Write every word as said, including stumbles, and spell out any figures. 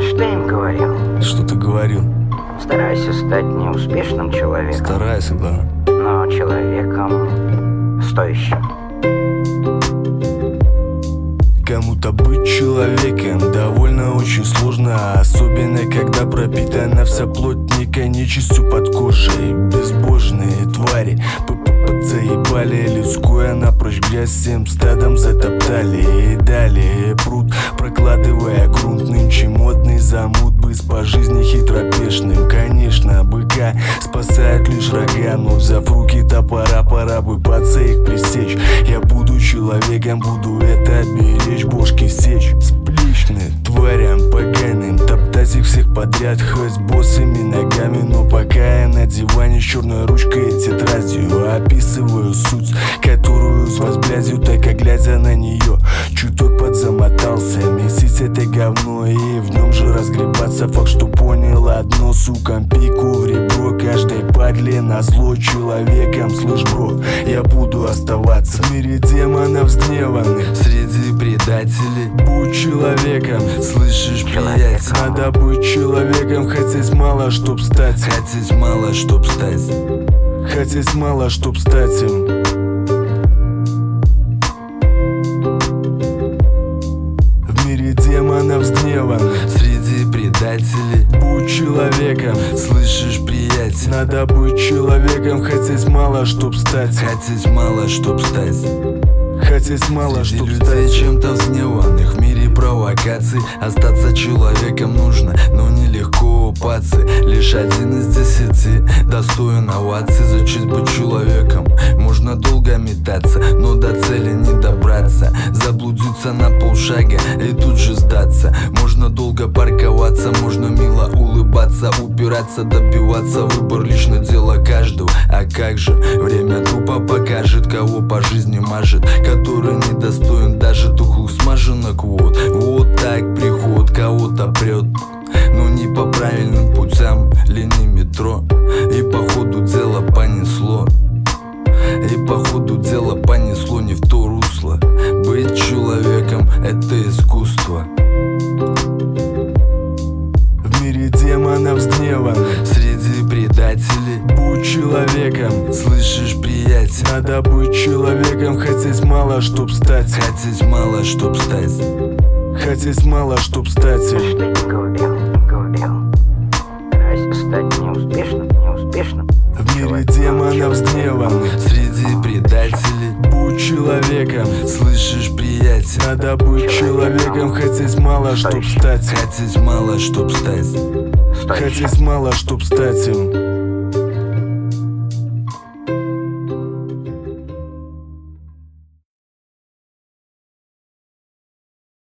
Что я им говорил? Что ты говорил? Старайся стать не успешным человеком, Старайся, да. но человеком стоящим. Кому-то быть человеком довольно очень сложно, особенно когда пропитана вся плоть некой нечистью под кожей. Безбожные твари подзаебали людское напрочь, грязь всем стадом затоптали. И далее прут, прокладывая грунт, нынче модный замут, быс по жизни хитропешным. Конечно, быка спасает лишь рога, но взяв в руки топора, пора бы паца их пресечь. Я буду человеком, буду это беречь, бошки сечь, сплечны тварям поганым, топтать их всех подряд, хоть босыми ногами. Но пока я на диване с черной ручкой и тетрадью описываю суть, которую с возблядью, так как глядя на нее чуток подзамотался. Месить это говно и в нем же разгребаться. Факт, что понял одно, сукам пику в ребро, каждой падле назло человеком. Слышь, бро, я буду оставаться в мире демонов сгневанных, среди предателей. Будь человеком, слышишь, приятель? Надо быть человеком, хотеть мало, чтоб стать. Хотеть мало, чтоб стать. Хотеть мало, чтоб стать им. В мире демонов сгневанных, среди предателей. Будь человеком, слышишь, приятель? Надо быть человеком, хотеть мало, чтоб стать. Хотеть мало, чтоб стать. Хотеть мало, среди чтоб людей стать чем-то взневанных, в мире провокаций. Остаться человеком нужно, но нелегко, пацы. Лишь один из десяти достоин оваций. Зачать быть человеком можно долго метаться, но до цели не добраться. Заблудиться на полшага и тут же сдаться. Можно долго парковаться, можно мило улыбаться, упираться, добиваться. Выбор лично дело каждого. А как же время тупо покажет, кого по жизни мажет, который недостоин даже тухлых смаженок. Вот, вот так приход кого-то прет, но не по правильным путям линии метро. И по ходу дела понесло, и по ходу дела понесло не в то русло. Быть человеком — это искусство. в мире демонов сгневанных, Среди предателей. будь человеком, Слышишь, приятель? надо быть человеком, хотеть мало, чтоб стать. Хотеть мало, чтоб стать. Хотеть мало, чтоб стать им. Что я им говорил? Не говорил. Старайся стать не успешным, не успешным. В мире демонов сгневанных, Среди предателей. будь человеком, Слышишь, приятель? надо быть человеком, хотеть мало, чтоб стать. Хотеть мало, чтоб стать. Стоящим. Хотеть мало, чтоб стать им.